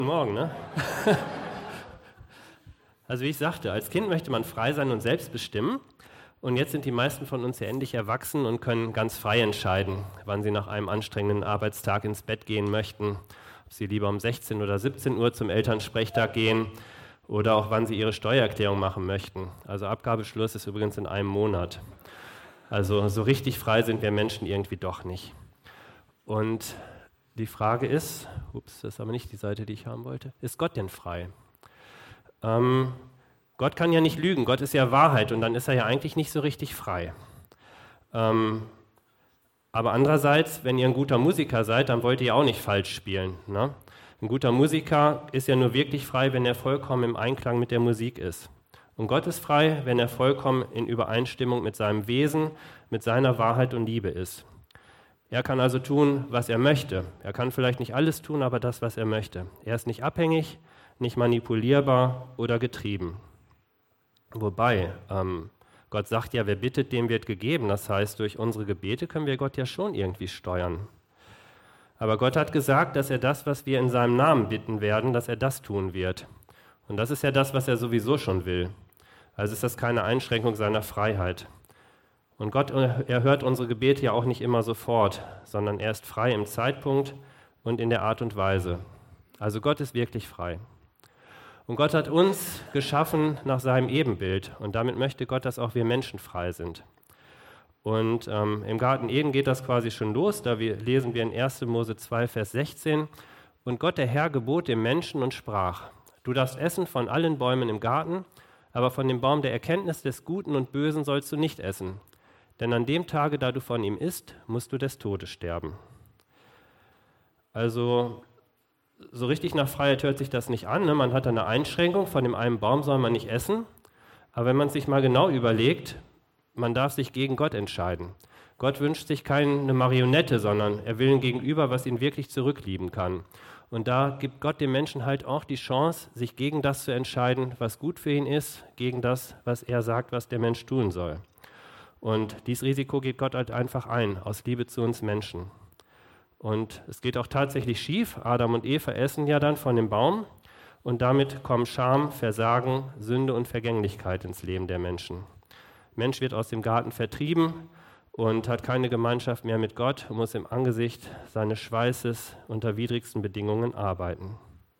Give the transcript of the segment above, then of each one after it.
Guten Morgen, ne? Also wie ich sagte, als Kind möchte man frei sein und selbst bestimmen. Und jetzt sind die meisten von uns ja endlich erwachsen und können ganz frei entscheiden, wann sie nach einem anstrengenden Arbeitstag ins Bett gehen möchten, ob sie lieber um 16 oder 17 Uhr zum Elternsprechtag gehen oder auch wann sie ihre Steuererklärung machen möchten. Also Abgabeschluss ist übrigens in einem Monat. Also so richtig frei sind wir Menschen irgendwie doch nicht. Und die Frage ist, das ist aber nicht die Seite, die ich haben wollte, ist Gott denn frei? Gott kann ja nicht lügen, Gott ist ja Wahrheit und dann ist er ja eigentlich nicht so richtig frei. Aber andererseits, wenn ihr ein guter Musiker seid, dann wollt ihr auch nicht falsch spielen. Ne? Ein guter Musiker ist ja nur wirklich frei, wenn er vollkommen im Einklang mit der Musik ist. Und Gott ist frei, wenn er vollkommen in Übereinstimmung mit seinem Wesen, mit seiner Wahrheit und Liebe ist. Er kann also tun, was er möchte. Er kann vielleicht nicht alles tun, aber das, was er möchte. Er ist nicht abhängig, nicht manipulierbar oder getrieben. Wobei, Gott sagt ja, wer bittet, dem wird gegeben. Das heißt, durch unsere Gebete können wir Gott ja schon irgendwie steuern. Aber Gott hat gesagt, dass er das, was wir in seinem Namen bitten werden, dass er das tun wird. Und das ist ja das, was er sowieso schon will. Also ist das keine Einschränkung seiner Freiheit. Und Gott erhört unsere Gebete ja auch nicht immer sofort, sondern er ist frei im Zeitpunkt und in der Art und Weise. Also Gott ist wirklich frei. Und Gott hat uns geschaffen nach seinem Ebenbild und damit möchte Gott, dass auch wir Menschen frei sind. Und im Garten Eden geht das quasi schon los, da lesen wir in 1. Mose 2, Vers 16, und Gott der Herr gebot dem Menschen und sprach, du darfst essen von allen Bäumen im Garten, aber von dem Baum der Erkenntnis des Guten und Bösen sollst du nicht essen. Denn an dem Tage, da du von ihm isst, musst du des Todes sterben. Also so richtig nach Freiheit hört sich das nicht an. Ne? Man hat eine Einschränkung, von dem einen Baum soll man nicht essen. Aber wenn man sich mal genau überlegt, man darf sich gegen Gott entscheiden. Gott wünscht sich keine Marionette, sondern er will ein Gegenüber, was ihn wirklich zurücklieben kann. Und da gibt Gott dem Menschen halt auch die Chance, sich gegen das zu entscheiden, was gut für ihn ist, gegen das, was er sagt, was der Mensch tun soll. Und dieses Risiko geht Gott halt einfach ein, aus Liebe zu uns Menschen. Und es geht auch tatsächlich schief. Adam und Eva essen ja dann von dem Baum und damit kommen Scham, Versagen, Sünde und Vergänglichkeit ins Leben der Menschen. Mensch wird aus dem Garten vertrieben und hat keine Gemeinschaft mehr mit Gott und muss im Angesicht seines Schweißes unter widrigsten Bedingungen arbeiten.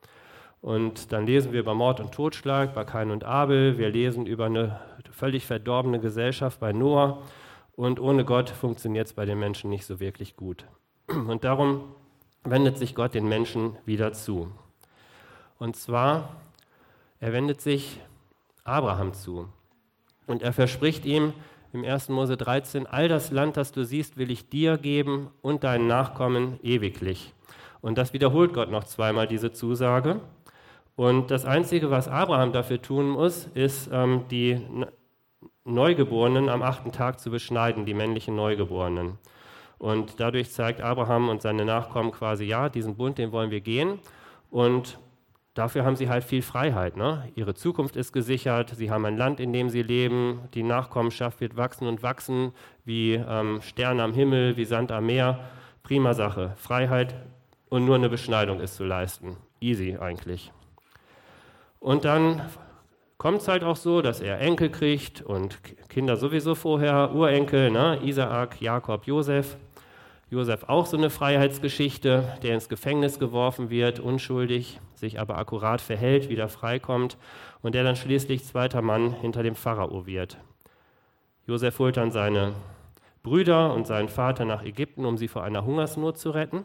Und dann lesen wir über Mord und Totschlag bei Kain und Abel. Wir lesen über eine völlig verdorbene Gesellschaft bei Noah. Und ohne Gott funktioniert es bei den Menschen nicht so wirklich gut. Und darum wendet sich Gott den Menschen wieder zu. Und zwar, er wendet sich Abraham zu. Und er verspricht ihm im 1. Mose 13, all das Land, das du siehst, will ich dir geben und deinen Nachkommen ewiglich. Und das wiederholt Gott noch zweimal, diese Zusage. Und das Einzige, was Abraham dafür tun muss, ist, die Neugeborenen am 8. Tag zu beschneiden, die männlichen Neugeborenen. Und dadurch zeigt Abraham und seine Nachkommen quasi, ja, diesen Bund, den wollen wir gehen. Und dafür haben sie halt viel Freiheit. Ne? Ihre Zukunft ist gesichert, sie haben ein Land, in dem sie leben, die Nachkommenschaft wird wachsen und wachsen, wie Sterne am Himmel, wie Sand am Meer. Prima Sache, Freiheit und nur eine Beschneidung ist zu leisten. Easy eigentlich. Und dann kommt es halt auch so, dass er Enkel kriegt und Kinder sowieso vorher, Urenkel, ne? Isaak, Jakob, Josef. Josef auch so eine Freiheitsgeschichte, der ins Gefängnis geworfen wird, unschuldig, sich aber akkurat verhält, wieder freikommt und der dann schließlich zweiter Mann hinter dem Pharao wird. Josef holt dann seine Brüder und seinen Vater nach Ägypten, um sie vor einer Hungersnot zu retten.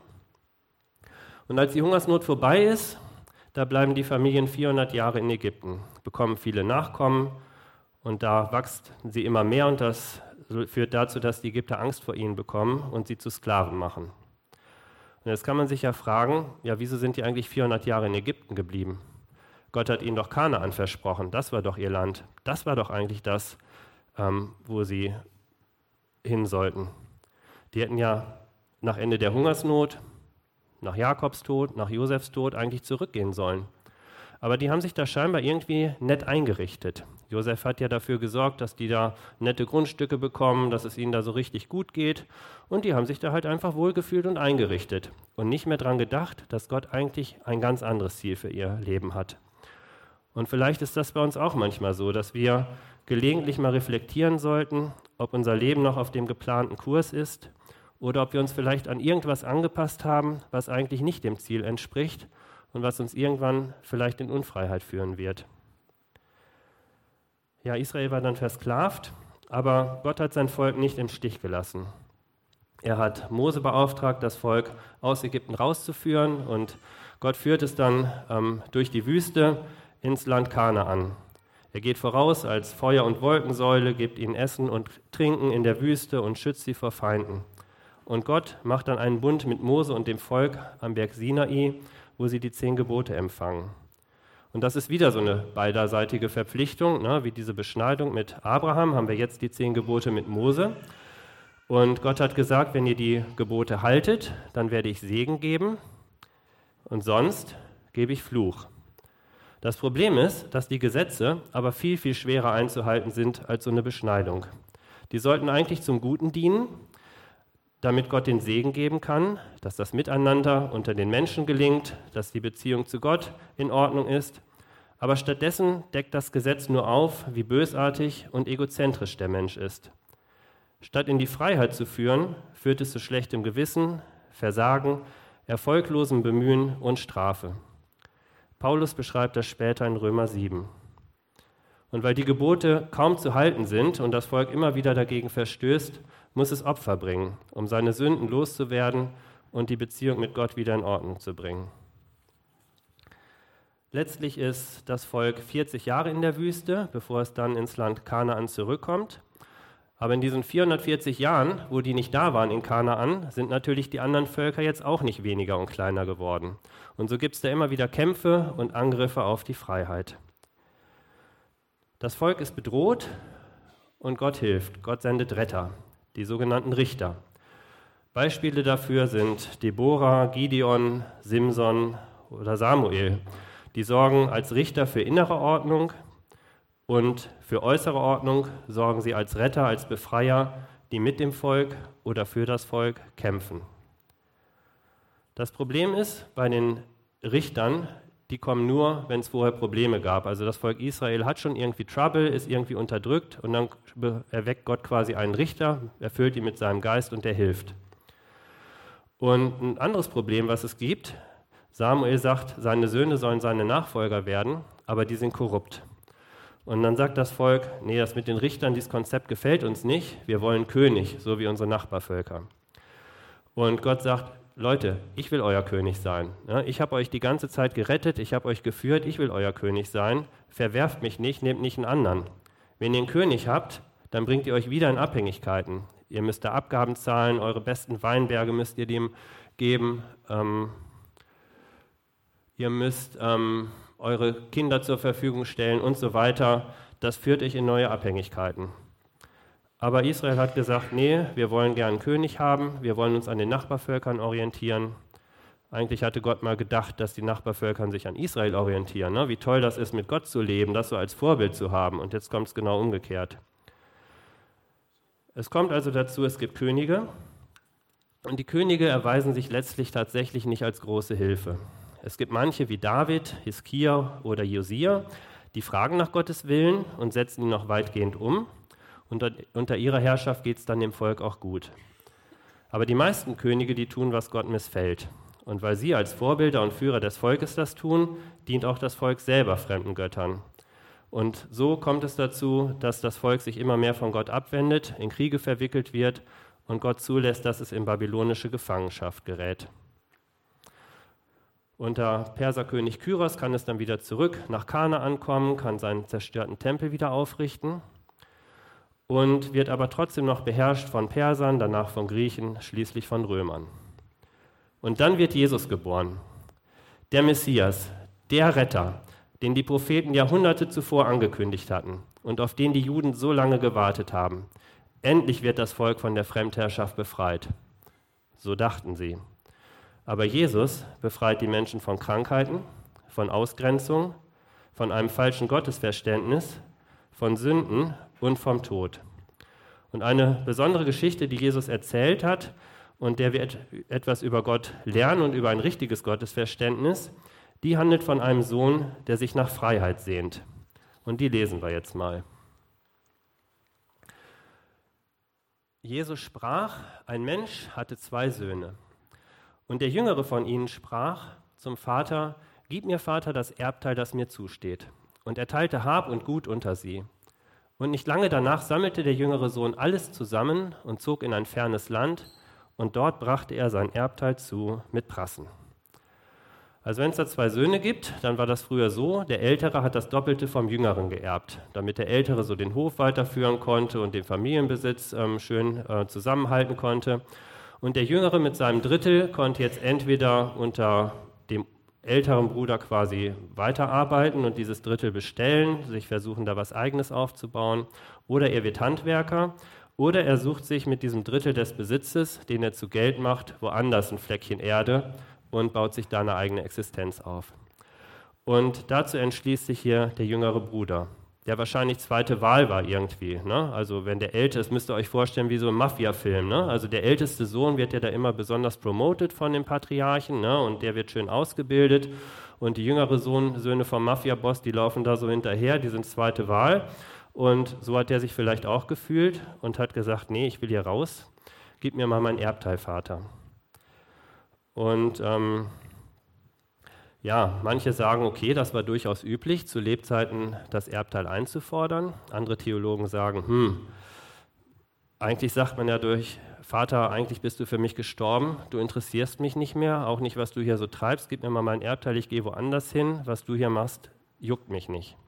Und als die Hungersnot vorbei ist, da bleiben die Familien 400 Jahre in Ägypten, bekommen viele Nachkommen und da wächst sie immer mehr und das führt dazu, dass die Ägypter Angst vor ihnen bekommen und sie zu Sklaven machen. Und jetzt kann man sich ja fragen, ja, wieso sind die eigentlich 400 Jahre in Ägypten geblieben? Gott hat ihnen doch Kanaan versprochen, das war doch ihr Land, das war doch eigentlich das, wo sie hin sollten. Die hätten ja nach Ende der Hungersnot, nach Jakobs Tod, nach Josefs Tod eigentlich zurückgehen sollen. Aber die haben sich da scheinbar irgendwie nett eingerichtet. Josef hat ja dafür gesorgt, dass die da nette Grundstücke bekommen, dass es ihnen da so richtig gut geht. Und die haben sich da halt einfach wohlgefühlt und eingerichtet und nicht mehr dran gedacht, dass Gott eigentlich ein ganz anderes Ziel für ihr Leben hat. Und vielleicht ist das bei uns auch manchmal so, dass wir gelegentlich mal reflektieren sollten, ob unser Leben noch auf dem geplanten Kurs ist oder ob wir uns vielleicht an irgendwas angepasst haben, was eigentlich nicht dem Ziel entspricht und was uns irgendwann vielleicht in Unfreiheit führen wird. Ja, Israel war dann versklavt, aber Gott hat sein Volk nicht im Stich gelassen. Er hat Mose beauftragt, das Volk aus Ägypten rauszuführen, und Gott führt es dann durch die Wüste ins Land Kanaan. Er geht voraus als Feuer- und Wolkensäule, gibt ihnen Essen und Trinken in der Wüste und schützt sie vor Feinden. Und Gott macht dann einen Bund mit Mose und dem Volk am Berg Sinai, wo sie die 10 Gebote empfangen. Und das ist wieder so eine beiderseitige Verpflichtung, ne? Wie diese Beschneidung mit Abraham haben wir jetzt die 10 Gebote mit Mose. Und Gott hat gesagt, wenn ihr die Gebote haltet, dann werde ich Segen geben und sonst gebe ich Fluch. Das Problem ist, dass die Gesetze aber viel, viel schwerer einzuhalten sind als so eine Beschneidung. Die sollten eigentlich zum Guten dienen, damit Gott den Segen geben kann, dass das Miteinander unter den Menschen gelingt, dass die Beziehung zu Gott in Ordnung ist. Aber stattdessen deckt das Gesetz nur auf, wie bösartig und egozentrisch der Mensch ist. Statt in die Freiheit zu führen, führt es zu schlechtem Gewissen, Versagen, erfolglosem Bemühen und Strafe. Paulus beschreibt das später in Römer 7. Und weil die Gebote kaum zu halten sind und das Volk immer wieder dagegen verstößt, muss es Opfer bringen, um seine Sünden loszuwerden und die Beziehung mit Gott wieder in Ordnung zu bringen. Letztlich ist das Volk 40 Jahre in der Wüste, bevor es dann ins Land Kanaan zurückkommt. Aber in diesen 440 Jahren, wo die nicht da waren in Kanaan, sind natürlich die anderen Völker jetzt auch nicht weniger und kleiner geworden. Und so gibt es da immer wieder Kämpfe und Angriffe auf die Freiheit. Das Volk ist bedroht und Gott hilft. Gott sendet Retter, die sogenannten Richter. Beispiele dafür sind Deborah, Gideon, Simson oder Samuel. Die sorgen als Richter für innere Ordnung und für äußere Ordnung sorgen sie als Retter, als Befreier, die mit dem Volk oder für das Volk kämpfen. Das Problem ist, bei den Richtern, die kommen nur, wenn es vorher Probleme gab. Also das Volk Israel hat schon irgendwie Trouble, ist irgendwie unterdrückt und dann erweckt Gott quasi einen Richter, erfüllt ihn mit seinem Geist und der hilft. Und ein anderes Problem, was es gibt, Samuel sagt, seine Söhne sollen seine Nachfolger werden, aber die sind korrupt. Und dann sagt das Volk, nee, das mit den Richtern, dieses Konzept gefällt uns nicht, wir wollen König, so wie unsere Nachbarvölker. Und Gott sagt, Leute, ich will euer König sein. Ja, ich habe euch die ganze Zeit gerettet, ich habe euch geführt, ich will euer König sein. Verwerft mich nicht, nehmt nicht einen anderen. Wenn ihr einen König habt, dann bringt ihr euch wieder in Abhängigkeiten. Ihr müsst da Abgaben zahlen, eure besten Weinberge müsst ihr dem geben. Ihr müsst eure Kinder zur Verfügung stellen und so weiter. Das führt euch in neue Abhängigkeiten. Aber Israel hat gesagt, nee, wir wollen gern einen König haben, wir wollen uns an den Nachbarvölkern orientieren. Eigentlich hatte Gott mal gedacht, dass die Nachbarvölker sich an Israel orientieren. Ne? Wie toll das ist, mit Gott zu leben, das so als Vorbild zu haben. Und jetzt kommt es genau umgekehrt. Es kommt also dazu, es gibt Könige. Und die Könige erweisen sich letztlich tatsächlich nicht als große Hilfe. Es gibt manche wie David, Hiskia oder Josia, die fragen nach Gottes Willen und setzen ihn noch weitgehend um. Unter ihrer Herrschaft geht es dann dem Volk auch gut. Aber die meisten Könige, die tun, was Gott missfällt. Und weil sie als Vorbilder und Führer des Volkes das tun, dient auch das Volk selber fremden Göttern. Und so kommt es dazu, dass das Volk sich immer mehr von Gott abwendet, in Kriege verwickelt wird und Gott zulässt, dass es in babylonische Gefangenschaft gerät. Unter Perserkönig Kyros kann es dann wieder zurück nach Kanaan kommen, kann seinen zerstörten Tempel wieder aufrichten und wird aber trotzdem noch beherrscht von Persern, danach von Griechen, schließlich von Römern. Und dann wird Jesus geboren, der Messias, der Retter, den die Propheten Jahrhunderte zuvor angekündigt hatten und auf den die Juden so lange gewartet haben. Endlich wird das Volk von der Fremdherrschaft befreit. So dachten sie. Aber Jesus befreit die Menschen von Krankheiten, von Ausgrenzung von einem falschen Gottesverständnis, von Sünden und vom Tod. Und eine besondere Geschichte, die Jesus erzählt hat und der wir etwas über Gott lernen und über ein richtiges Gottesverständnis, die handelt von einem Sohn, der sich nach Freiheit sehnt. Und die lesen wir jetzt mal. Jesus sprach, ein Mensch hatte 2 Söhne. Und der jüngere von ihnen sprach zum Vater, gib mir, Vater, das Erbteil, das mir zusteht. Und er teilte Hab und Gut unter sie. Und nicht lange danach sammelte der jüngere Sohn alles zusammen und zog in ein fernes Land, und dort brachte er sein Erbteil zu mit Prassen. Also wenn es da 2 Söhne gibt, dann war das früher so, der Ältere hat das Doppelte vom Jüngeren geerbt, damit der Ältere so den Hof weiterführen konnte und den Familienbesitz schön zusammenhalten konnte. Und der Jüngere mit seinem Drittel konnte jetzt entweder unter dem älteren Bruder quasi weiterarbeiten und dieses Drittel bestellen, sich versuchen, da was Eigenes aufzubauen, oder er wird Handwerker, oder er sucht sich mit diesem Drittel des Besitzes, den er zu Geld macht, woanders ein Fleckchen Erde und baut sich da eine eigene Existenz auf. Und dazu entschließt sich hier der jüngere Bruder, der wahrscheinlich zweite Wahl war irgendwie. Ne? Also wenn der Älteste, das müsst ihr euch vorstellen wie so ein Mafia-Film. Ne? Also der älteste Sohn wird ja da immer besonders promoted von dem Patriarchen, ne? Und der wird schön ausgebildet. Und die jüngere Söhne vom Mafia-Boss, die laufen da so hinterher, die sind zweite Wahl. Und so hat der sich vielleicht auch gefühlt und hat gesagt, nee, ich will hier raus, gib mir mal mein Erbteil, Vater. Und manche sagen, okay, das war durchaus üblich, zu Lebzeiten das Erbteil einzufordern. Andere Theologen sagen, eigentlich sagt man ja durch Vater, eigentlich bist du für mich gestorben, du interessierst mich nicht mehr, auch nicht, was du hier so treibst, gib mir mal mein Erbteil, ich gehe woanders hin, was du hier machst, juckt mich nicht.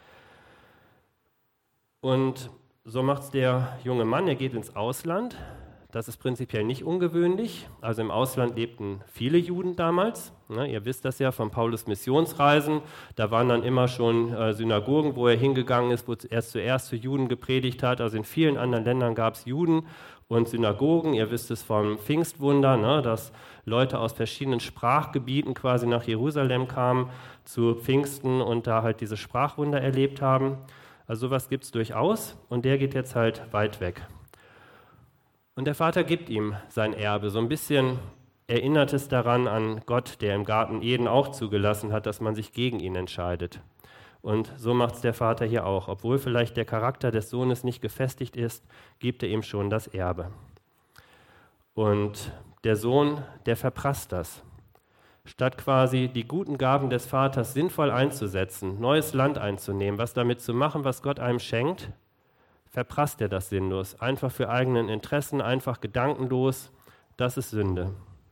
Und so macht es der junge Mann, er geht ins Ausland. Das ist prinzipiell nicht ungewöhnlich. Also im Ausland lebten viele Juden damals. Ne, ihr wisst das ja von Paulus' Missionsreisen. Da waren dann immer schon Synagogen, wo er hingegangen ist, wo er zuerst zu Juden gepredigt hat. Also in vielen anderen Ländern gab es Juden und Synagogen. Ihr wisst es vom Pfingstwunder, ne, dass Leute aus verschiedenen Sprachgebieten quasi nach Jerusalem kamen zu Pfingsten und da halt diese Sprachwunder erlebt haben. Also sowas gibt es durchaus und der geht jetzt halt weit weg. Und der Vater gibt ihm sein Erbe. So ein bisschen erinnert es daran an Gott, der im Garten Eden auch zugelassen hat, dass man sich gegen ihn entscheidet. Und so macht es der Vater hier auch. Obwohl vielleicht der Charakter des Sohnes nicht gefestigt ist, gibt er ihm schon das Erbe. Und der Sohn, der verprasst das. Statt quasi die guten Gaben des Vaters sinnvoll einzusetzen, neues Land einzunehmen, was damit zu machen, was Gott einem schenkt, verprasst er das sinnlos, einfach für eigenen Interessen, einfach gedankenlos. Das ist Sünde.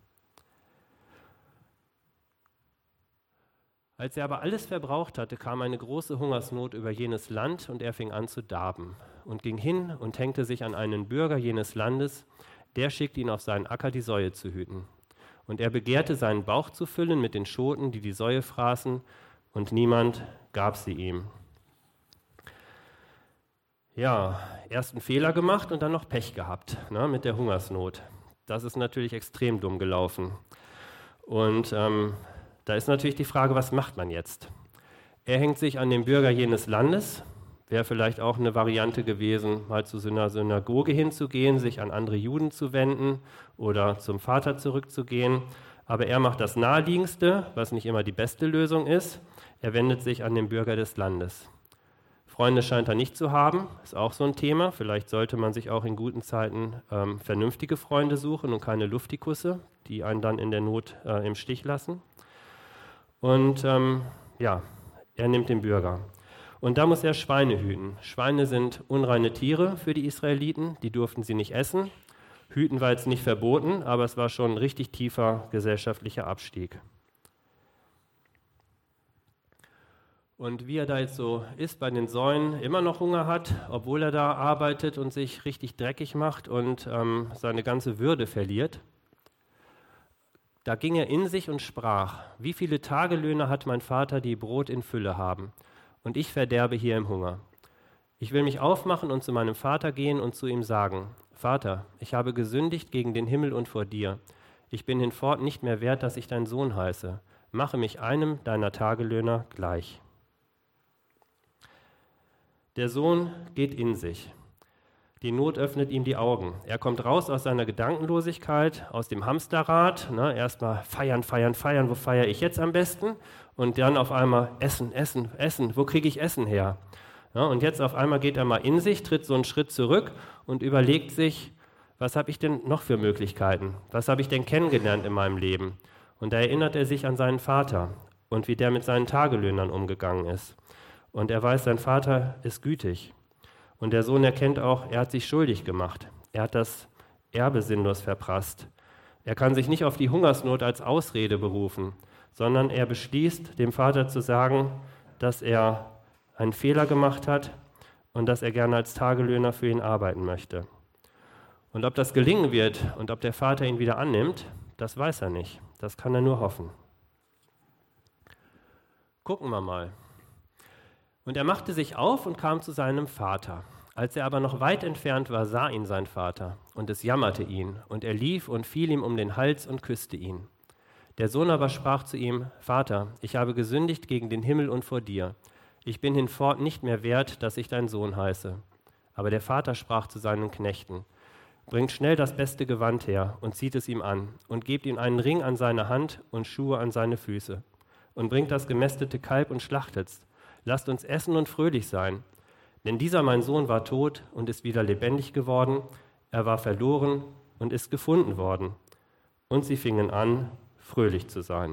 Als er aber alles verbraucht hatte, kam eine große Hungersnot über jenes Land und er fing an zu darben und ging hin und hängte sich an einen Bürger jenes Landes, der schickte ihn auf seinen Acker, die Säue zu hüten. Und er begehrte, seinen Bauch zu füllen mit den Schoten, die die Säue fraßen, und niemand gab sie ihm. Ja, erst einen Fehler gemacht und dann noch Pech gehabt, ne, mit der Hungersnot. Das ist natürlich extrem dumm gelaufen. Und da ist natürlich die Frage, was macht man jetzt? Er hängt sich an den Bürger jenes Landes, wäre vielleicht auch eine Variante gewesen, mal zu so einer Synagoge hinzugehen, sich an andere Juden zu wenden oder zum Vater zurückzugehen. Aber er macht das Naheliegendste, was nicht immer die beste Lösung ist. Er wendet sich an den Bürger des Landes. Freunde scheint er nicht zu haben, ist auch so ein Thema. Vielleicht sollte man sich auch in guten Zeiten vernünftige Freunde suchen und keine Luftikusse, die einen dann in der Not im Stich lassen. Und er nimmt den Bürger. Und da muss er Schweine hüten. Schweine sind unreine Tiere für die Israeliten, die durften sie nicht essen. Hüten war jetzt nicht verboten, aber es war schon ein richtig tiefer gesellschaftlicher Abstieg. Und wie er da jetzt so ist bei den Säuen, immer noch Hunger hat, obwohl er da arbeitet und sich richtig dreckig macht und seine ganze Würde verliert, da ging er in sich und sprach, wie viele Tagelöhner hat mein Vater, die Brot in Fülle haben, und ich verderbe hier im Hunger. Ich will mich aufmachen und zu meinem Vater gehen und zu ihm sagen, Vater, ich habe gesündigt gegen den Himmel und vor dir. Ich bin hinfort nicht mehr wert, dass ich dein Sohn heiße. Mache mich einem deiner Tagelöhner gleich. Der Sohn geht in sich. Die Not öffnet ihm die Augen. Er kommt raus aus seiner Gedankenlosigkeit, aus dem Hamsterrad. Erstmal feiern, feiern, feiern. Wo feiere ich jetzt am besten? Und dann auf einmal Essen, Essen, Essen. Wo kriege ich Essen her? Ja, und jetzt auf einmal geht er mal in sich, tritt so einen Schritt zurück und überlegt sich, was habe ich denn noch für Möglichkeiten? Was habe ich denn kennengelernt in meinem Leben? Und da erinnert er sich an seinen Vater und wie der mit seinen Tagelöhnern umgegangen ist. Und er weiß, sein Vater ist gütig. Und der Sohn erkennt auch, er hat sich schuldig gemacht. Er hat das Erbe sinnlos verprasst. Er kann sich nicht auf die Hungersnot als Ausrede berufen, sondern er beschließt, dem Vater zu sagen, dass er einen Fehler gemacht hat und dass er gerne als Tagelöhner für ihn arbeiten möchte. Und ob das gelingen wird und ob der Vater ihn wieder annimmt, das weiß er nicht. Das kann er nur hoffen. Gucken wir mal. Und er machte sich auf und kam zu seinem Vater. Als er aber noch weit entfernt war, sah ihn sein Vater, und es jammerte ihn, und er lief und fiel ihm um den Hals und küsste ihn. Der Sohn aber sprach zu ihm: Vater, ich habe gesündigt gegen den Himmel und vor dir. Ich bin hinfort nicht mehr wert, dass ich dein Sohn heiße. Aber der Vater sprach zu seinen Knechten: Bringt schnell das beste Gewand her und zieht es ihm an, und gebt ihm einen Ring an seine Hand und Schuhe an seine Füße. Und bringt das gemästete Kalb und schlachtet's. Lasst uns essen und fröhlich sein. Denn dieser mein Sohn war tot und ist wieder lebendig geworden. Er war verloren und ist gefunden worden. Und sie fingen an, fröhlich zu sein.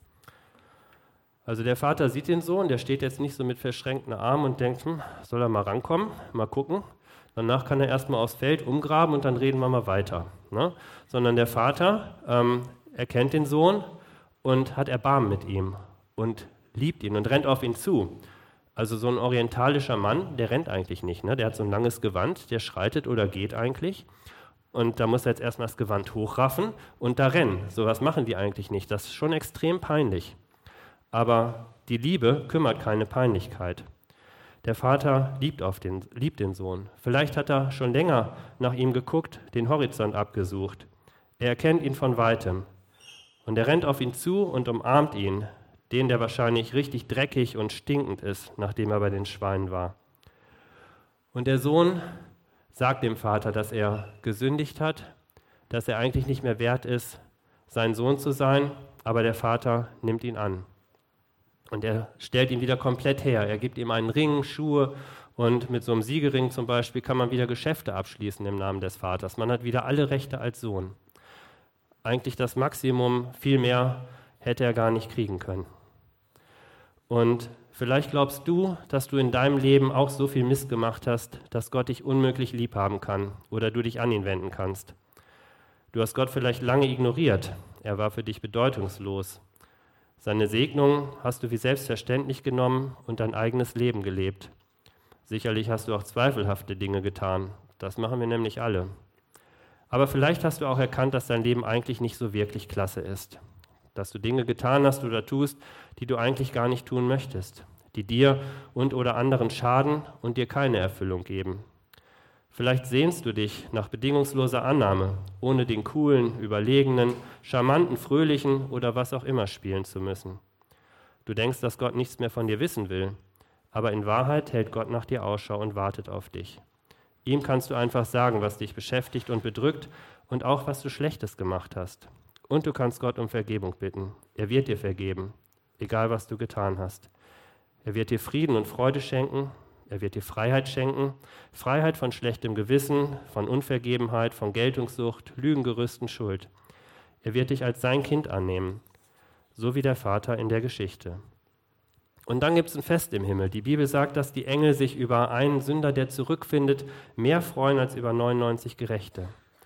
Also der Vater sieht den Sohn, der steht jetzt nicht so mit verschränkten Armen und denkt, soll er mal rankommen, mal gucken. Danach kann er erstmal aufs Feld umgraben und dann reden wir mal weiter. Ne? Sondern der Vater erkennt den Sohn und hat Erbarmen mit ihm und liebt ihn und rennt auf ihn zu. Also so ein orientalischer Mann, der rennt eigentlich nicht. Ne? Der hat so ein langes Gewand, der schreitet oder geht eigentlich. Und da muss er jetzt erstmal das Gewand hochraffen und da rennen. Sowas machen die eigentlich nicht. Das ist schon extrem peinlich. Aber die Liebe kümmert keine Peinlichkeit. Der Vater liebt den Sohn. Vielleicht hat er schon länger nach ihm geguckt, den Horizont abgesucht. Er erkennt ihn von Weitem. Und er rennt auf ihn zu und umarmt ihn, den, der wahrscheinlich richtig dreckig und stinkend ist, nachdem er bei den Schweinen war. Und der Sohn sagt dem Vater, dass er gesündigt hat, dass er eigentlich nicht mehr wert ist, sein Sohn zu sein, aber der Vater nimmt ihn an. Und er stellt ihn wieder komplett her. Er gibt ihm einen Ring, Schuhe und mit so einem Siegering zum Beispiel kann man wieder Geschäfte abschließen im Namen des Vaters. Man hat wieder alle Rechte als Sohn. Eigentlich das Maximum, viel mehr hätte er gar nicht kriegen können. Und vielleicht glaubst du, dass du in deinem Leben auch so viel Mist gemacht hast, dass Gott dich unmöglich lieb haben kann oder du dich an ihn wenden kannst. Du hast Gott vielleicht lange ignoriert. Er war für dich bedeutungslos. Seine Segnung hast du wie selbstverständlich genommen und dein eigenes Leben gelebt. Sicherlich hast du auch zweifelhafte Dinge getan. Das machen wir nämlich alle. Aber vielleicht hast du auch erkannt, dass dein Leben eigentlich nicht so wirklich klasse ist. Dass du Dinge getan hast oder tust, die du eigentlich gar nicht tun möchtest, die dir und oder anderen schaden und dir keine Erfüllung geben. Vielleicht sehnst du dich nach bedingungsloser Annahme, ohne den coolen, überlegenen, charmanten, fröhlichen oder was auch immer spielen zu müssen. Du denkst, dass Gott nichts mehr von dir wissen will, aber in Wahrheit hält Gott nach dir Ausschau und wartet auf dich. Ihm kannst du einfach sagen, was dich beschäftigt und bedrückt und auch, was du Schlechtes gemacht hast. Und du kannst Gott um Vergebung bitten. Er wird dir vergeben, egal was du getan hast. Er wird dir Frieden und Freude schenken. Er wird dir Freiheit schenken. Freiheit von schlechtem Gewissen, von Unvergebenheit, von Geltungssucht, Lügengerüsten, Schuld. Er wird dich als sein Kind annehmen, so wie der Vater in der Geschichte. Und dann gibt es ein Fest im Himmel. Die Bibel sagt, dass die Engel sich über einen Sünder, der zurückfindet, mehr freuen als über 99 Gerechte.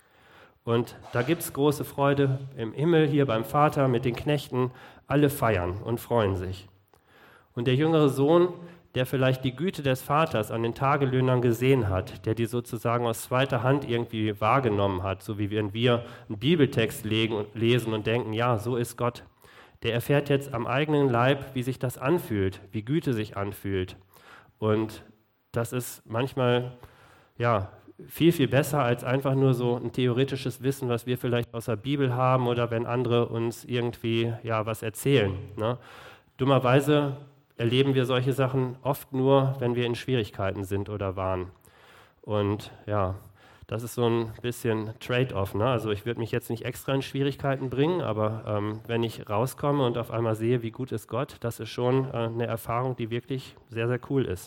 Und da gibt es große Freude im Himmel, hier beim Vater mit den Knechten. Alle feiern und freuen sich. Und der jüngere Sohn, der vielleicht die Güte des Vaters an den Tagelöhnern gesehen hat, der die sozusagen aus zweiter Hand irgendwie wahrgenommen hat, so wie wenn wir einen Bibeltext lesen und denken, ja, so ist Gott, der erfährt jetzt am eigenen Leib, wie sich das anfühlt, wie Güte sich anfühlt. Und das ist manchmal, ja, viel, viel besser als einfach nur so ein theoretisches Wissen, was wir vielleicht aus der Bibel haben oder wenn andere uns irgendwie was erzählen. Ne? Dummerweise erleben wir solche Sachen oft nur, wenn wir in Schwierigkeiten sind oder waren. Und ja, das ist so ein bisschen Trade-off, ne? Also ich würde mich jetzt nicht extra in Schwierigkeiten bringen, aber wenn ich rauskomme und auf einmal sehe, wie gut ist Gott, das ist schon eine Erfahrung, die wirklich sehr, sehr cool ist.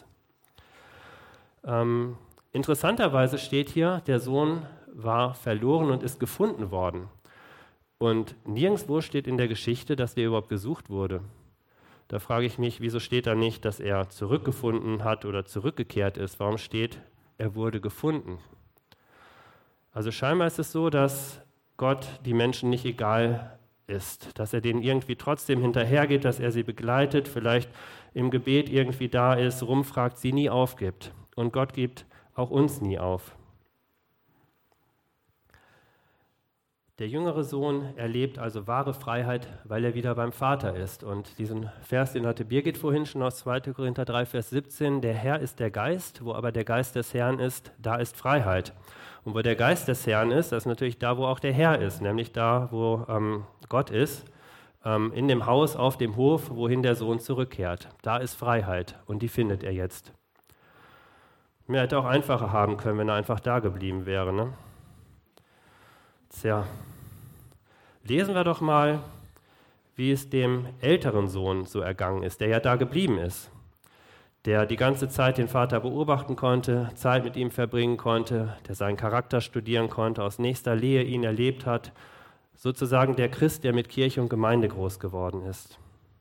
Interessanterweise steht hier, der Sohn war verloren und ist gefunden worden. Und nirgendwo steht in der Geschichte, dass der überhaupt gesucht wurde. Da frage ich mich, wieso steht da nicht, dass er zurückgefunden hat oder zurückgekehrt ist? Warum steht, er wurde gefunden? Also scheinbar ist es so, dass Gott die Menschen nicht egal ist, dass er denen irgendwie trotzdem hinterhergeht, dass er sie begleitet, vielleicht im Gebet irgendwie da ist, rumfragt, sie nie aufgibt. Und Gott gibt auch uns nie auf. Der jüngere Sohn erlebt also wahre Freiheit, weil er wieder beim Vater ist. Und diesen Vers, den hatte Birgit vorhin schon aus 2. Korinther 3, Vers 17, der Herr ist der Geist, wo aber der Geist des Herrn ist, da ist Freiheit. Und wo der Geist des Herrn ist, das ist natürlich da, wo auch der Herr ist, nämlich da, wo Gott ist, in dem Haus, auf dem Hof, wohin der Sohn zurückkehrt. Da ist Freiheit und die findet er jetzt. Mir hätte auch einfacher haben können, wenn er einfach da geblieben wäre, ne? Tja, lesen wir doch mal, wie es dem älteren Sohn so ergangen ist, der ja da geblieben ist, der die ganze Zeit den Vater beobachten konnte, Zeit mit ihm verbringen konnte, der seinen Charakter studieren konnte, aus nächster Nähe ihn erlebt hat, sozusagen der Christ, der mit Kirche und Gemeinde groß geworden ist.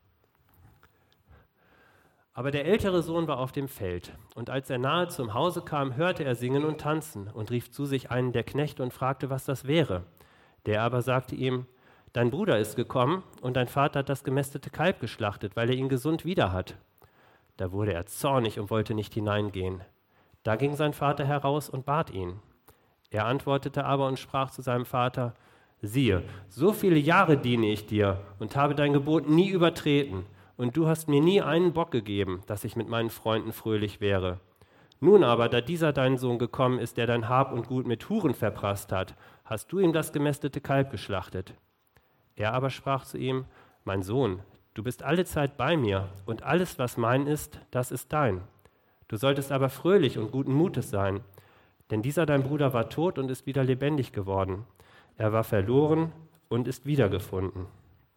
Aber der ältere Sohn war auf dem Feld, und als er nahe zum Hause kam, hörte er singen und tanzen und rief zu sich einen der Knechte und fragte, was das wäre. Der aber sagte ihm, dein Bruder ist gekommen und dein Vater hat das gemästete Kalb geschlachtet, weil er ihn gesund wieder hat. Da wurde er zornig und wollte nicht hineingehen. Da ging sein Vater heraus und bat ihn. Er antwortete aber und sprach zu seinem Vater, siehe, so viele Jahre diene ich dir und habe dein Gebot nie übertreten. Und du hast mir nie einen Bock gegeben, dass ich mit meinen Freunden fröhlich wäre. Nun aber, da dieser dein Sohn gekommen ist, der dein Hab und Gut mit Huren verprasst hat, hast du ihm das gemästete Kalb geschlachtet. Er aber sprach zu ihm, mein Sohn, du bist alle Zeit bei mir, und alles, was mein ist, das ist dein. Du solltest aber fröhlich und guten Mutes sein, denn dieser dein Bruder war tot und ist wieder lebendig geworden. Er war verloren und ist wiedergefunden.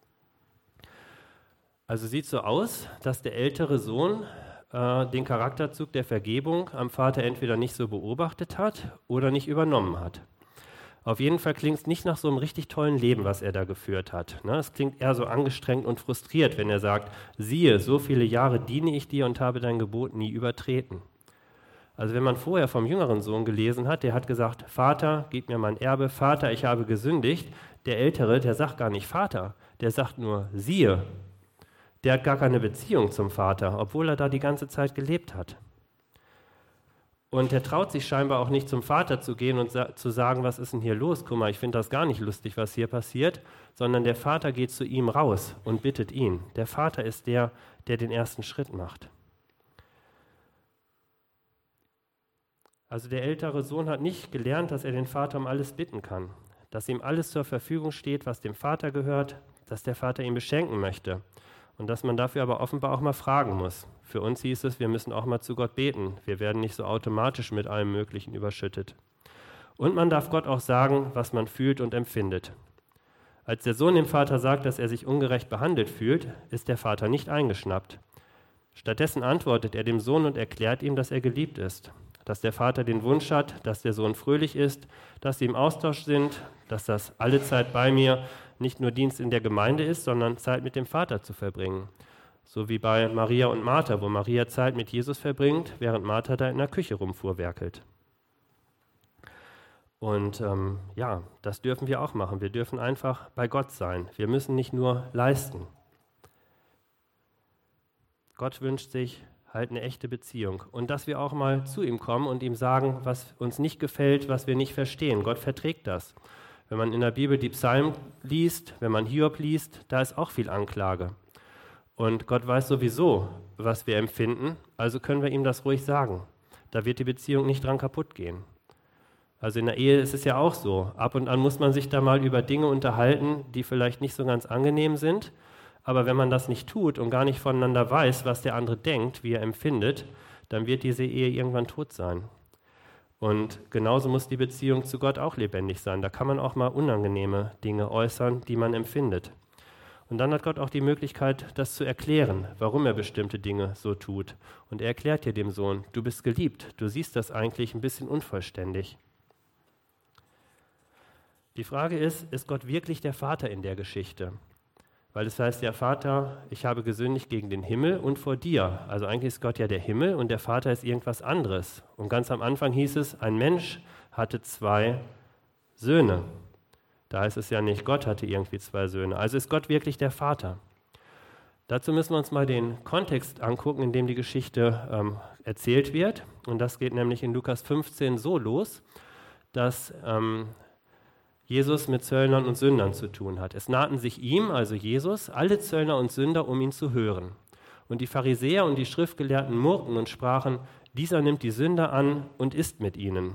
Also sieht so aus, dass der ältere Sohn den Charakterzug der Vergebung am Vater entweder nicht so beobachtet hat oder nicht übernommen hat. Auf jeden Fall klingt es nicht nach so einem richtig tollen Leben, was er da geführt hat. Ne? Es klingt eher so angestrengt und frustriert, wenn er sagt, siehe, so viele Jahre diene ich dir und habe dein Gebot nie übertreten. Also wenn man vorher vom jüngeren Sohn gelesen hat, der hat gesagt, Vater, gib mir mein Erbe, Vater, ich habe gesündigt. Der Ältere, der sagt gar nicht Vater, der sagt nur, siehe. Der hat gar keine Beziehung zum Vater, obwohl er da die ganze Zeit gelebt hat. Und er traut sich scheinbar auch nicht zum Vater zu gehen und zu sagen, was ist denn hier los? Guck mal, ich finde das gar nicht lustig, was hier passiert, sondern der Vater geht zu ihm raus und bittet ihn. Der Vater ist der, der den ersten Schritt macht. Also der ältere Sohn hat nicht gelernt, dass er den Vater um alles bitten kann, dass ihm alles zur Verfügung steht, was dem Vater gehört, dass der Vater ihn beschenken möchte. Und dass man dafür aber offenbar auch mal fragen muss. Für uns hieß es, wir müssen auch mal zu Gott beten. Wir werden nicht so automatisch mit allem Möglichen überschüttet. Und man darf Gott auch sagen, was man fühlt und empfindet. Als der Sohn dem Vater sagt, dass er sich ungerecht behandelt fühlt, ist der Vater nicht eingeschnappt. Stattdessen antwortet er dem Sohn und erklärt ihm, dass er geliebt ist. Dass der Vater den Wunsch hat, dass der Sohn fröhlich ist, dass sie im Austausch sind, dass das alle Zeit bei mir nicht nur Dienst in der Gemeinde ist, sondern Zeit mit dem Vater zu verbringen. So wie bei Maria und Martha, wo Maria Zeit mit Jesus verbringt, während Martha da in der Küche rumfuhrwerkelt. Und das dürfen wir auch machen. Wir dürfen einfach bei Gott sein. Wir müssen nicht nur leisten. Gott wünscht sich halt eine echte Beziehung. Und dass wir auch mal zu ihm kommen und ihm sagen, was uns nicht gefällt, was wir nicht verstehen. Gott verträgt das. Wenn man in der Bibel die Psalmen liest, wenn man Hiob liest, da ist auch viel Anklage. Und Gott weiß sowieso, was wir empfinden, also können wir ihm das ruhig sagen. Da wird die Beziehung nicht dran kaputt gehen. Also in der Ehe ist es ja auch so. Ab und an muss man sich da mal über Dinge unterhalten, die vielleicht nicht so ganz angenehm sind, Aber wenn man das nicht tut und gar nicht voneinander weiß, was der andere denkt, wie er empfindet, dann wird diese Ehe irgendwann tot sein. Und genauso muss die Beziehung zu Gott auch lebendig sein. Da kann man auch mal unangenehme Dinge äußern, die man empfindet. Und dann hat Gott auch die Möglichkeit, das zu erklären, warum er bestimmte Dinge so tut. Und er erklärt dir dem Sohn, du bist geliebt, du siehst das eigentlich ein bisschen unvollständig. Die Frage ist Gott wirklich der Vater in der Geschichte? Weil es heißt ja, Vater, ich habe gesündigt gegen den Himmel und vor dir. Also eigentlich ist Gott ja der Himmel und der Vater ist irgendwas anderes. Und ganz am Anfang hieß es, ein Mensch hatte 2 Söhne. Da heißt es ja nicht, Gott hatte irgendwie 2 Söhne. Also ist Gott wirklich der Vater. Dazu müssen wir uns mal den Kontext angucken, in dem die Geschichte erzählt wird. Und das geht nämlich in Lukas 15 so los, dass Jesus mit Zöllnern und Sündern zu tun hat. Es nahten sich ihm, also Jesus, alle Zöllner und Sünder, um ihn zu hören. Und die Pharisäer und die Schriftgelehrten murrten und sprachen, dieser nimmt die Sünder an und isst mit ihnen.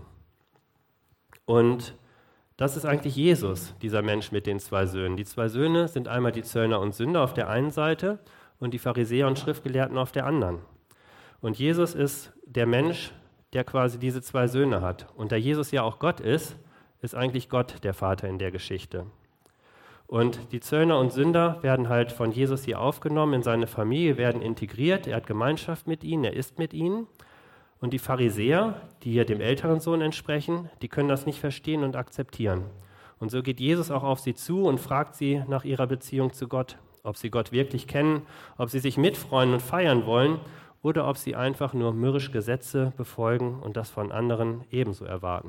Und das ist eigentlich Jesus, dieser Mensch mit den 2 Söhnen. Die 2 Söhne sind einmal die Zöllner und Sünder auf der einen Seite und die Pharisäer und Schriftgelehrten auf der anderen. Und Jesus ist der Mensch, der quasi diese 2 Söhne hat. Und da Jesus ja auch Gott ist eigentlich Gott der Vater in der Geschichte. Und die Zöllner und Sünder werden halt von Jesus hier aufgenommen in seine Familie, werden integriert, er hat Gemeinschaft mit ihnen, er isst mit ihnen. Und die Pharisäer, die hier dem älteren Sohn entsprechen, die können das nicht verstehen und akzeptieren. Und so geht Jesus auch auf sie zu und fragt sie nach ihrer Beziehung zu Gott, ob sie Gott wirklich kennen, ob sie sich mitfreuen und feiern wollen oder ob sie einfach nur mürrisch Gesetze befolgen und das von anderen ebenso erwarten.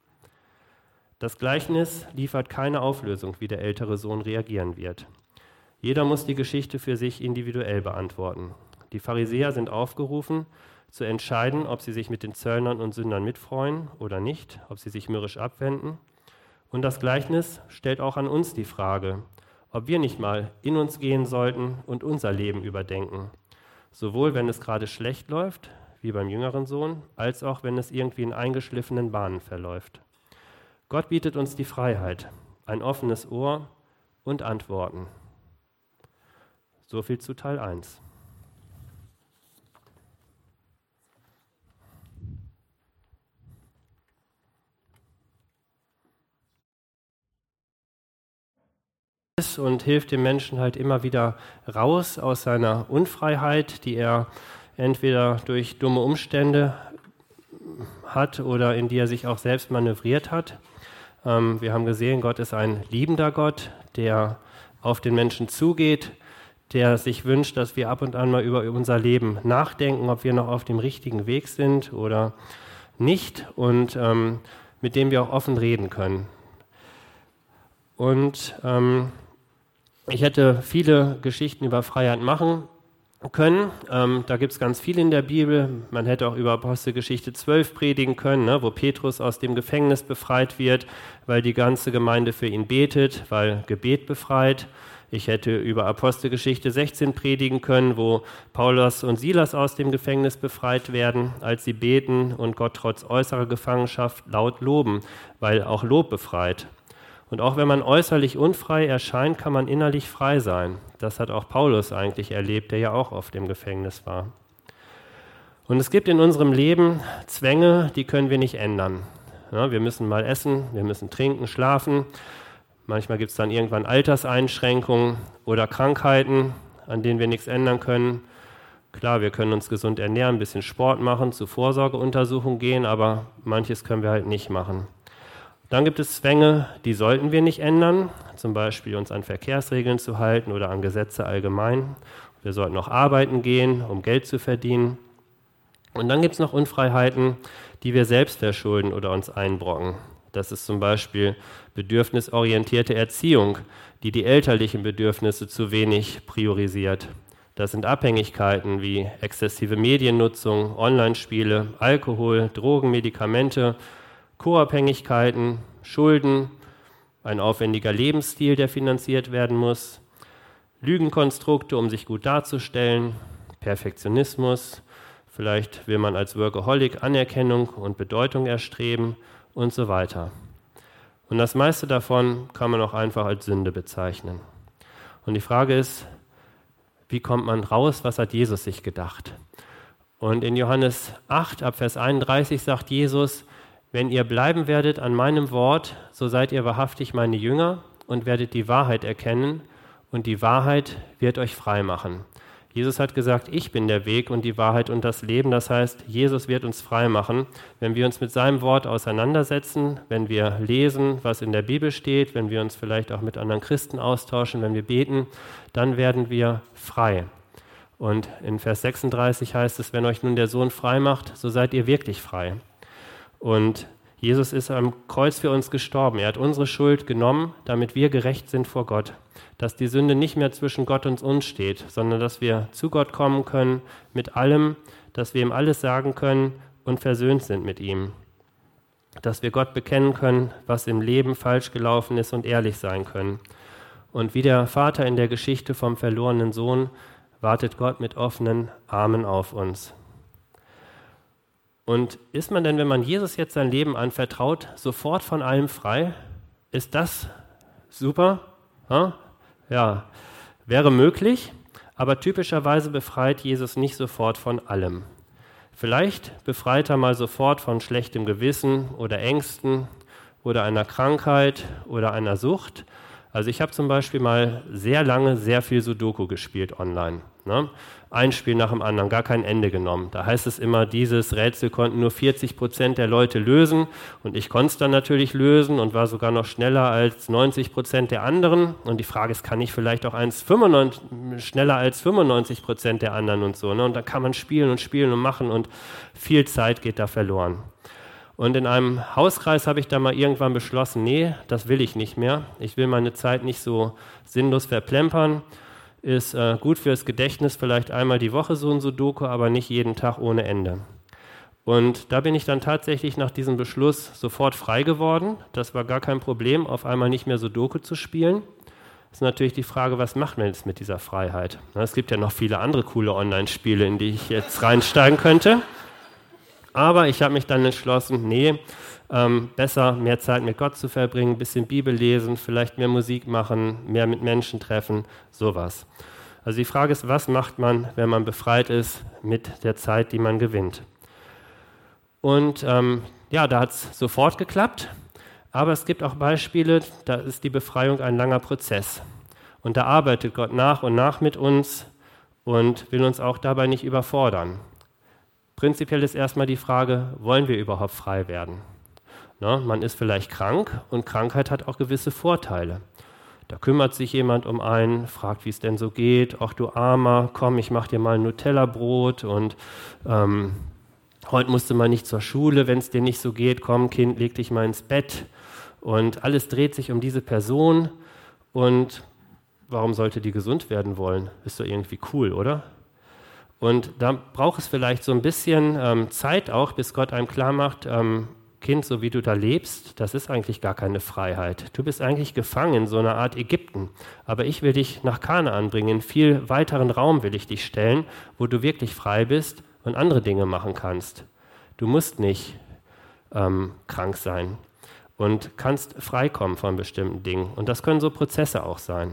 Das Gleichnis liefert keine Auflösung, wie der ältere Sohn reagieren wird. Jeder muss die Geschichte für sich individuell beantworten. Die Pharisäer sind aufgerufen, zu entscheiden, ob sie sich mit den Zöllnern und Sündern mitfreuen oder nicht, ob sie sich mürrisch abwenden. Und das Gleichnis stellt auch an uns die Frage, ob wir nicht mal in uns gehen sollten und unser Leben überdenken. Sowohl wenn es gerade schlecht läuft, wie beim jüngeren Sohn, als auch wenn es irgendwie in eingeschliffenen Bahnen verläuft. Gott bietet uns die Freiheit, ein offenes Ohr und Antworten. So viel zu Teil 1. Und hilft dem Menschen halt immer wieder raus aus seiner Unfreiheit, die er entweder durch dumme Umstände hat oder in die er sich auch selbst manövriert hat. Wir haben gesehen, Gott ist ein liebender Gott, der auf den Menschen zugeht, der sich wünscht, dass wir ab und an mal über unser Leben nachdenken, ob wir noch auf dem richtigen Weg sind oder nicht und mit dem wir auch offen reden können. Und ich hätte viele Geschichten über Freiheit machen können. Da gibt es ganz viel in der Bibel. Man hätte auch über Apostelgeschichte 12 predigen können, ne, wo Petrus aus dem Gefängnis befreit wird, weil die ganze Gemeinde für ihn betet, weil Gebet befreit. Ich hätte über Apostelgeschichte 16 predigen können, wo Paulus und Silas aus dem Gefängnis befreit werden, als sie beten und Gott trotz äußerer Gefangenschaft laut loben, weil auch Lob befreit. Und auch wenn man äußerlich unfrei erscheint, kann man innerlich frei sein. Das hat auch Paulus eigentlich erlebt, der ja auch auf dem Gefängnis war. Und es gibt in unserem Leben Zwänge, die können wir nicht ändern. Ja, wir müssen mal essen, wir müssen trinken, schlafen. Manchmal gibt es dann irgendwann Alterseinschränkungen oder Krankheiten, an denen wir nichts ändern können. Klar, wir können uns gesund ernähren, ein bisschen Sport machen, zu Vorsorgeuntersuchungen gehen, aber manches können wir halt nicht machen. Dann gibt es Zwänge, die sollten wir nicht ändern, zum Beispiel uns an Verkehrsregeln zu halten oder an Gesetze allgemein. Wir sollten noch arbeiten gehen, um Geld zu verdienen. Und dann gibt es noch Unfreiheiten, die wir selbst verschulden oder uns einbrocken. Das ist zum Beispiel bedürfnisorientierte Erziehung, die die elterlichen Bedürfnisse zu wenig priorisiert. Das sind Abhängigkeiten wie exzessive Mediennutzung, Online-Spiele, Alkohol, Drogen, Medikamente, Co-Abhängigkeiten, Schulden, ein aufwendiger Lebensstil, der finanziert werden muss, Lügenkonstrukte, um sich gut darzustellen, Perfektionismus, vielleicht will man als Workaholic Anerkennung und Bedeutung erstreben und so weiter. Und das meiste davon kann man auch einfach als Sünde bezeichnen. Und die Frage ist, wie kommt man raus, was hat Jesus sich gedacht. Und in Johannes 8, ab Vers 31 sagt Jesus, wenn ihr bleiben werdet an meinem Wort, so seid ihr wahrhaftig meine Jünger und werdet die Wahrheit erkennen und die Wahrheit wird euch frei machen. Jesus hat gesagt, ich bin der Weg und die Wahrheit und das Leben. Das heißt, Jesus wird uns frei machen, wenn wir uns mit seinem Wort auseinandersetzen, wenn wir lesen, was in der Bibel steht, wenn wir uns vielleicht auch mit anderen Christen austauschen, wenn wir beten, dann werden wir frei. Und in Vers 36 heißt es, wenn euch nun der Sohn frei macht, so seid ihr wirklich frei. Und Jesus ist am Kreuz für uns gestorben. Er hat unsere Schuld genommen, damit wir gerecht sind vor Gott. Dass die Sünde nicht mehr zwischen Gott und uns steht, sondern dass wir zu Gott kommen können mit allem, dass wir ihm alles sagen können und versöhnt sind mit ihm. Dass wir Gott bekennen können, was im Leben falsch gelaufen ist und ehrlich sein können. Und wie der Vater in der Geschichte vom verlorenen Sohn wartet Gott mit offenen Armen auf uns. Und ist man denn, wenn man Jesus jetzt sein Leben anvertraut, sofort von allem frei? Ist das super? Ja, wäre möglich, aber typischerweise befreit Jesus nicht sofort von allem. Vielleicht befreit er mal sofort von schlechtem Gewissen oder Ängsten oder einer Krankheit oder einer Sucht. Also ich habe zum Beispiel mal sehr lange sehr viel Sudoku gespielt online. Ne? Ein Spiel nach dem anderen, gar kein Ende genommen. Da heißt es immer, dieses Rätsel konnten nur 40% der Leute lösen und ich konnte es dann natürlich lösen und war sogar noch schneller als 90% der anderen. Und die Frage ist, kann ich vielleicht auch schneller als 95% der anderen und so. Ne? Und dann kann man spielen und machen und viel Zeit geht da verloren. Und in einem Hauskreis habe ich da mal irgendwann beschlossen, nee, das will ich nicht mehr. Ich will meine Zeit nicht so sinnlos verplempern. Ist gut fürs Gedächtnis, vielleicht einmal die Woche so ein Sudoku, aber nicht jeden Tag ohne Ende. Und da bin ich dann tatsächlich nach diesem Beschluss sofort frei geworden. Das war gar kein Problem, auf einmal nicht mehr Sudoku zu spielen. Das ist natürlich die Frage, was macht man jetzt mit dieser Freiheit? Es gibt ja noch viele andere coole Online-Spiele, in die ich jetzt reinsteigen könnte. Aber ich habe mich dann entschlossen, nee, besser mehr Zeit mit Gott zu verbringen, ein bisschen Bibel lesen, vielleicht mehr Musik machen, mehr mit Menschen treffen, sowas. Also die Frage ist, was macht man, wenn man befreit ist mit der Zeit, die man gewinnt? Und ja, da hat es sofort geklappt, aber es gibt auch Beispiele, da ist die Befreiung ein langer Prozess. Und da arbeitet Gott nach und nach mit uns und will uns auch dabei nicht überfordern. Prinzipiell ist erstmal die Frage, wollen wir überhaupt frei werden? Man ist vielleicht krank und Krankheit hat auch gewisse Vorteile. Da kümmert sich jemand um einen, fragt, wie es denn so geht. Ach du Armer, komm, ich mach dir mal ein Nutella-Brot und heute musst du mal nicht zur Schule, wenn es dir nicht so geht. Komm, Kind, leg dich mal ins Bett. Und alles dreht sich um diese Person. Und warum sollte die gesund werden wollen? Ist doch irgendwie cool, oder? Und da braucht es vielleicht so ein bisschen Zeit auch, bis Gott einem klar macht, Kind, so wie du da lebst, das ist eigentlich gar keine Freiheit. Du bist eigentlich gefangen in so einer Art Ägypten. Aber ich will dich nach Kanaan bringen, in einen viel weiteren Raum will ich dich stellen, wo du wirklich frei bist und andere Dinge machen kannst. Du musst nicht krank sein und kannst freikommen von bestimmten Dingen. Und das können so Prozesse auch sein.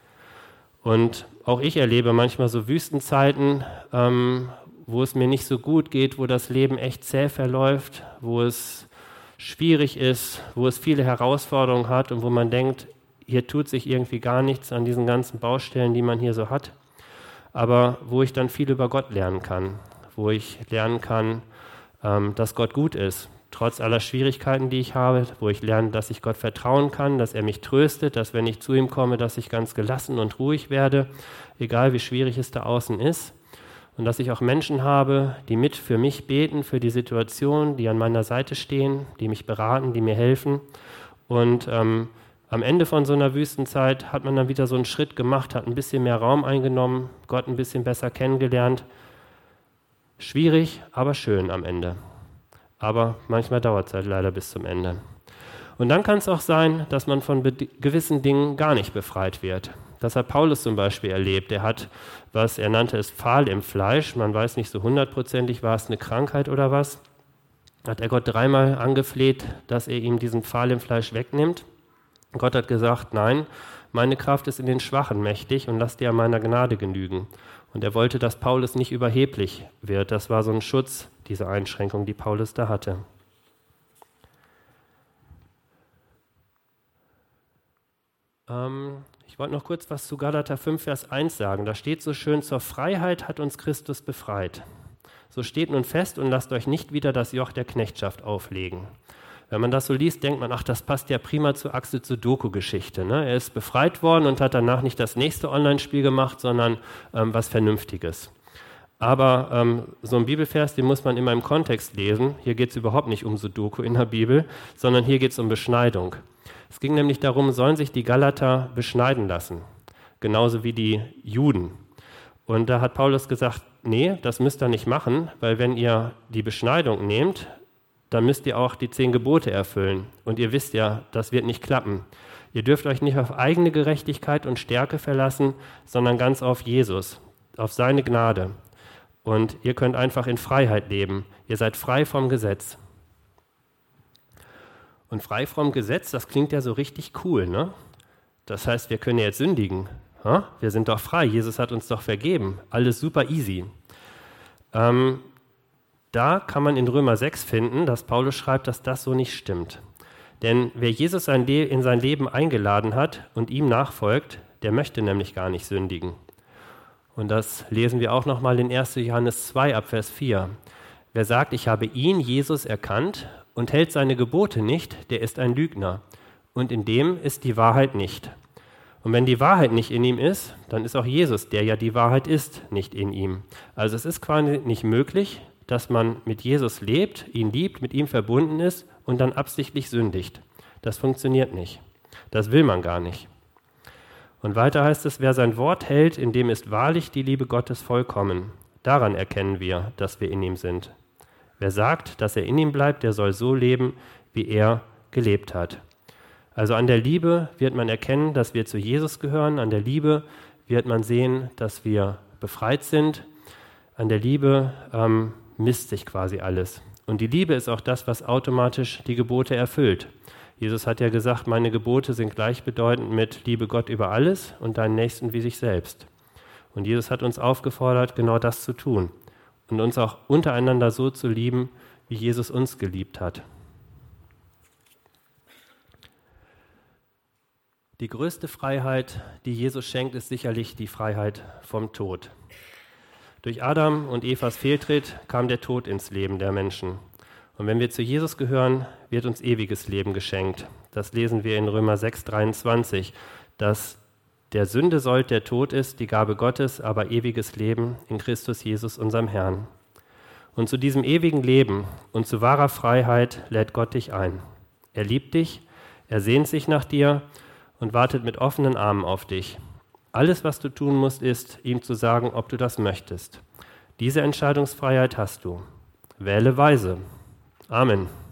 Und auch ich erlebe manchmal so Wüstenzeiten, wo es mir nicht so gut geht, wo das Leben echt zäh verläuft, wo es schwierig ist, wo es viele Herausforderungen hat und wo man denkt, hier tut sich irgendwie gar nichts an diesen ganzen Baustellen, die man hier so hat. Aber wo ich dann viel über Gott lernen kann, wo ich lernen kann, dass Gott gut ist, trotz aller Schwierigkeiten, die ich habe, wo ich lerne, dass ich Gott vertrauen kann, dass er mich tröstet, dass wenn ich zu ihm komme, dass ich ganz gelassen und ruhig werde, egal wie schwierig es da außen ist. Und dass ich auch Menschen habe, die mit für mich beten, für die Situation, die an meiner Seite stehen, die mich beraten, die mir helfen. Und am Ende von so einer Wüstenzeit hat man dann wieder so einen Schritt gemacht, hat ein bisschen mehr Raum eingenommen, Gott ein bisschen besser kennengelernt. Schwierig, aber schön am Ende. Aber manchmal dauert es halt leider bis zum Ende. Und dann kann es auch sein, dass man von gewissen Dingen gar nicht befreit wird. Das hat Paulus zum Beispiel erlebt. Er hat, was er nannte, es Pfahl im Fleisch. Man weiß nicht so hundertprozentig, war es eine Krankheit oder was. Hat er Gott dreimal angefleht, dass er ihm diesen Pfahl im Fleisch wegnimmt. Gott hat gesagt, nein, meine Kraft ist in den Schwachen mächtig und lass dir an meiner Gnade genügen. Und er wollte, dass Paulus nicht überheblich wird. Das war so ein Schutz, diese Einschränkung, die Paulus da hatte. Ich wollte noch kurz was zu Galater 5, Vers 1 sagen. Da steht so schön, zur Freiheit hat uns Christus befreit. So steht nun fest und lasst euch nicht wieder das Joch der Knechtschaft auflegen. Wenn man das so liest, denkt man, ach, das passt ja prima zu Axel Sudoku-Geschichte. Ne? Er ist befreit worden und hat danach nicht das nächste Online-Spiel gemacht, sondern was Vernünftiges. Aber so ein Bibelvers, den muss man immer im Kontext lesen. Hier geht es überhaupt nicht um Sudoku in der Bibel, sondern hier geht es um Beschneidung. Es ging nämlich darum, sollen sich die Galater beschneiden lassen, genauso wie die Juden. Und da hat Paulus gesagt, nee, das müsst ihr nicht machen, weil wenn ihr die Beschneidung nehmt, dann müsst ihr auch die 10 Gebote erfüllen. Und ihr wisst ja, das wird nicht klappen. Ihr dürft euch nicht auf eigene Gerechtigkeit und Stärke verlassen, sondern ganz auf Jesus, auf seine Gnade. Und ihr könnt einfach in Freiheit leben. Ihr seid frei vom Gesetz. Und frei vom Gesetz, das klingt ja so richtig cool, ne? Das heißt, wir können jetzt sündigen. Ha? Wir sind doch frei, Jesus hat uns doch vergeben. Alles super easy. Da kann man in Römer 6 finden, dass Paulus schreibt, dass das so nicht stimmt. Denn wer Jesus in sein Leben eingeladen hat und ihm nachfolgt, der möchte nämlich gar nicht sündigen. Und das lesen wir auch nochmal in 1. Johannes 2 ab Vers 4. Wer sagt, ich habe ihn, Jesus, erkannt und hält seine Gebote nicht, der ist ein Lügner. Und in dem ist die Wahrheit nicht. Und wenn die Wahrheit nicht in ihm ist, dann ist auch Jesus, der ja die Wahrheit ist, nicht in ihm. Also es ist quasi nicht möglich, dass man mit Jesus lebt, ihn liebt, mit ihm verbunden ist und dann absichtlich sündigt. Das funktioniert nicht. Das will man gar nicht. Und weiter heißt es, wer sein Wort hält, in dem ist wahrlich die Liebe Gottes vollkommen. Daran erkennen wir, dass wir in ihm sind. Wer sagt, dass er in ihm bleibt, der soll so leben, wie er gelebt hat. Also an der Liebe wird man erkennen, dass wir zu Jesus gehören. An der Liebe wird man sehen, dass wir befreit sind. An der Liebe misst sich quasi alles. Und die Liebe ist auch das, was automatisch die Gebote erfüllt. Jesus hat ja gesagt, meine Gebote sind gleichbedeutend mit Liebe Gott über alles und deinen Nächsten wie sich selbst. Und Jesus hat uns aufgefordert, genau das zu tun und uns auch untereinander so zu lieben, wie Jesus uns geliebt hat. Die größte Freiheit, die Jesus schenkt, ist sicherlich die Freiheit vom Tod. Durch Adam und Evas Fehltritt kam der Tod ins Leben der Menschen. Und wenn wir zu Jesus gehören, wird uns ewiges Leben geschenkt. Das lesen wir in Römer 6, 23, dass der Sünde Sold der Tod ist, die Gabe Gottes, aber ewiges Leben in Christus Jesus, unserem Herrn. Und zu diesem ewigen Leben und zu wahrer Freiheit lädt Gott dich ein. Er liebt dich, er sehnt sich nach dir und wartet mit offenen Armen auf dich. Alles, was du tun musst, ist, ihm zu sagen, ob du das möchtest. Diese Entscheidungsfreiheit hast du. Wähle weise. Amen.